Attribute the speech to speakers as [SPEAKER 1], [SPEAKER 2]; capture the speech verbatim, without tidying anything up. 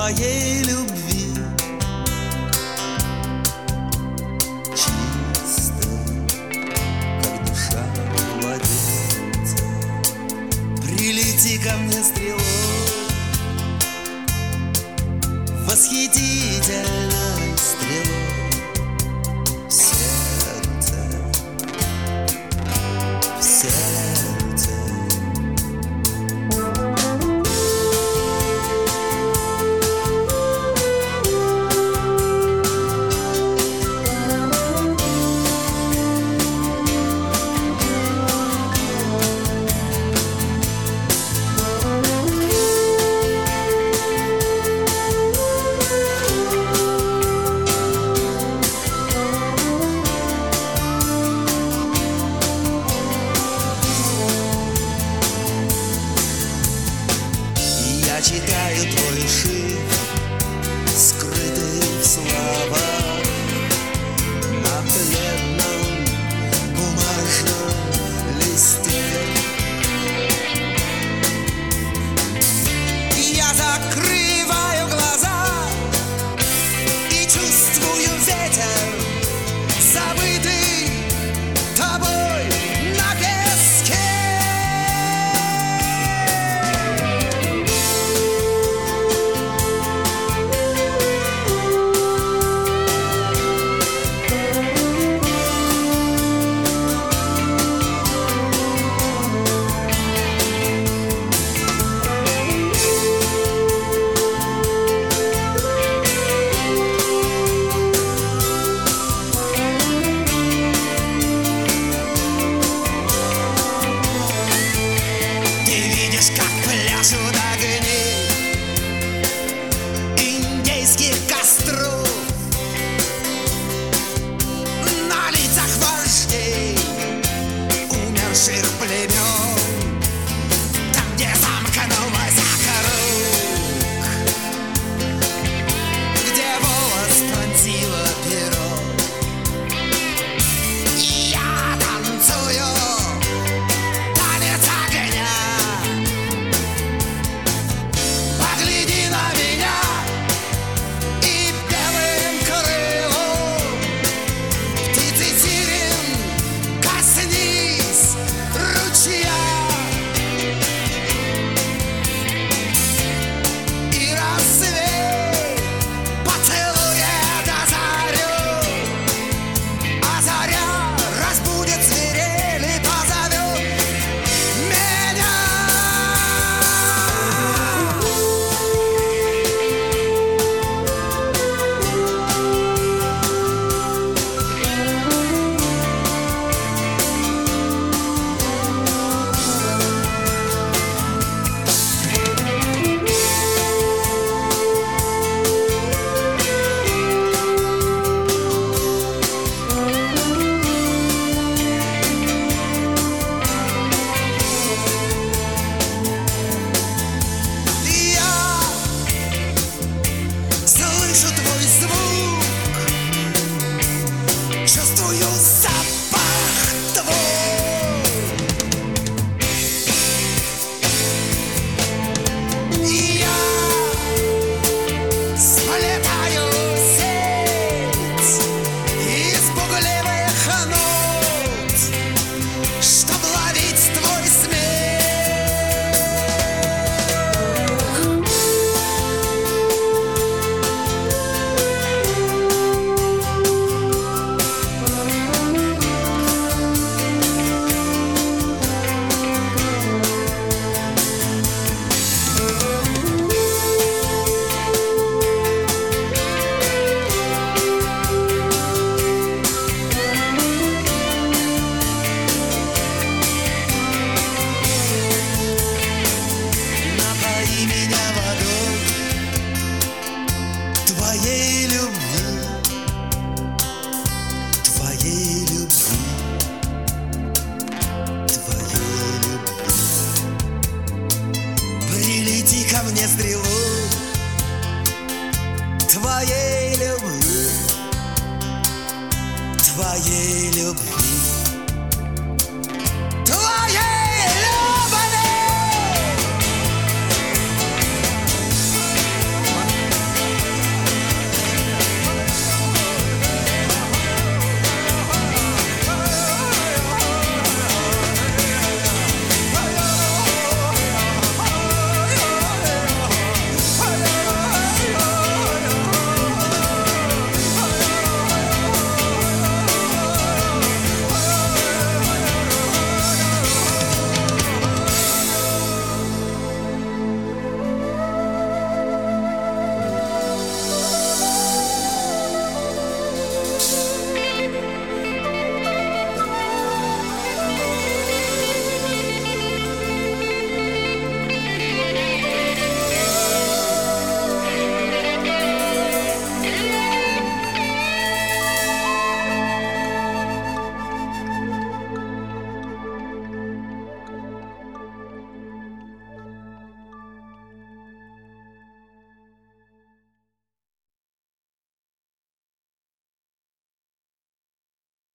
[SPEAKER 1] твоей любви, чистой, как душа младенца. Прилети ко мне стрелой, восхитительной стрелой в сердце, в сердце. Я читаю твой шифр, скрытый в словах, на бледном бумажном листе. Я закрываю глаза и чувствую ветер, забытый тобой на песке. Как пляшут огни индейских костров на лицах вождей умерших племен, там, где замкнулась круг, где волос пронзило перо. Я танцую танец огня. Слышу твой звук, чувствую запах твой. И я сплетаю сеть из пугливых нот, чтоб ловить твой смех. Твоей любви, твоей любви, твоей любви. Прилети ко мне стрелой твоей любви, твоей любви.